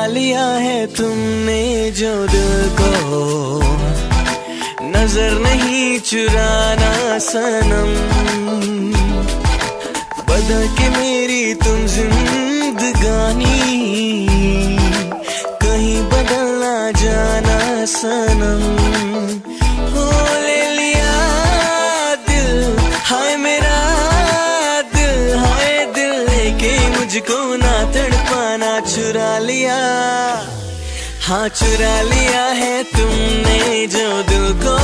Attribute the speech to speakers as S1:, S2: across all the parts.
S1: लिया है तुमने जो दिल को, नजर नहीं चुराना सनम। बदल के मेरी तुम जिंदगानी, कहीं बदल ना जाना सनम। हो ले लिया दिल, हाय मेरा दिल, हाय दिल लेके मुझको ना तड़पाना। चुरा लिया, हाँ चुरा लिया है तुमने जो दिल को,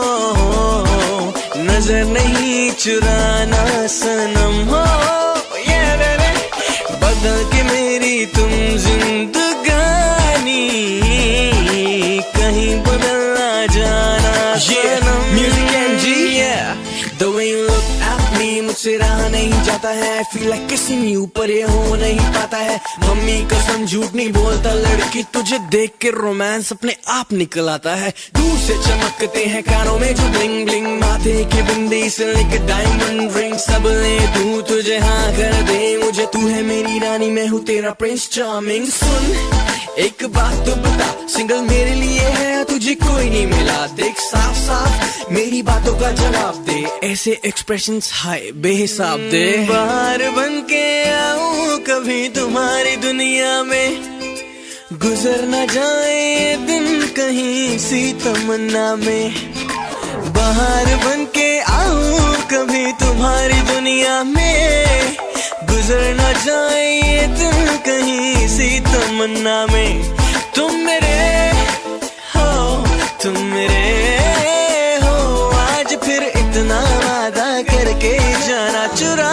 S1: नजर नहीं चुराना सनम। हो ये रे बदल के मेरी तुम जिंदगानी, कहीं बदल ना जाना सनम। Music and G, the way you look at me, मुझसे रहा नहीं जाता है। I feel like kissing you, पर ये हो नहीं पाता है। मम्मी कसम झूठ नहीं बोलता लड़की, तुझे देख के रोमांस अपने आप निकल आता है। दूर से चमकते हैं कानों में जो ब्लिंग ब्लिंग, माथे की बिंदी से लेकर डायमंड रिंग, सब ले दूं तुझे हाँ कर दे मुझे। तू है मेरी रानी, मैं हूँ तेरा प्रिंस चार्मिंग। सुन एक बात तो बता, सिंगल मेरे लिए है, तुझे कोई नहीं मिला। देख साफ साफ मेरी बातों का जवाब दे, ऐसे एक्सप्रेशंस हाय बेहिसाब दे। बाहर बन के आऊं कभी तुम्हारी दुनिया में, गुजर न जाए दिन कहीं सी तमन्ना में। बाहर बन के आऊं कभी तुम्हारी दुनिया में, गुजर न जाए दिन कहीं सी तमन्ना में। तुम मेरे हो, तुम मेरे हो, आज फिर इतना वादा करके जाना।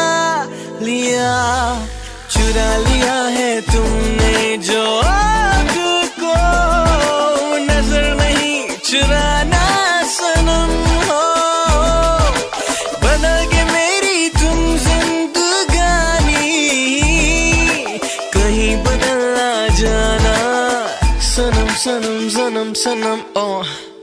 S1: चुरा लिया है तुमने जो दिल को, नजर नहीं चुराना सनम। हो बदल के मेरी तुम जिंदगानी, कहीं बदल ना जाना सनम सनम सनम सनम।